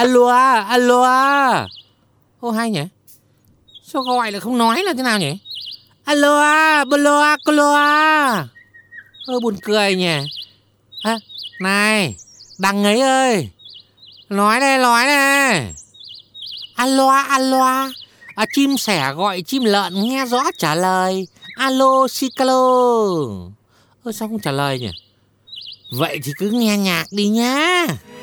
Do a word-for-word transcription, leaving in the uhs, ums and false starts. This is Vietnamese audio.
alo, alo. Ô hay nhỉ? Sao gọi lại không nói là thế nào nhỉ? Alo, blo, clo. Ơ buồn cười nhỉ. À, này, Đằng ấy ơi. Nói đây, nói đây. Alo, alo. À, chim sẻ gọi chim lợn nghe rõ trả lời. Alo, Cicalo. Ơ sao không trả lời nhỉ? Vậy thì cứ nghe nhạc đi nhá.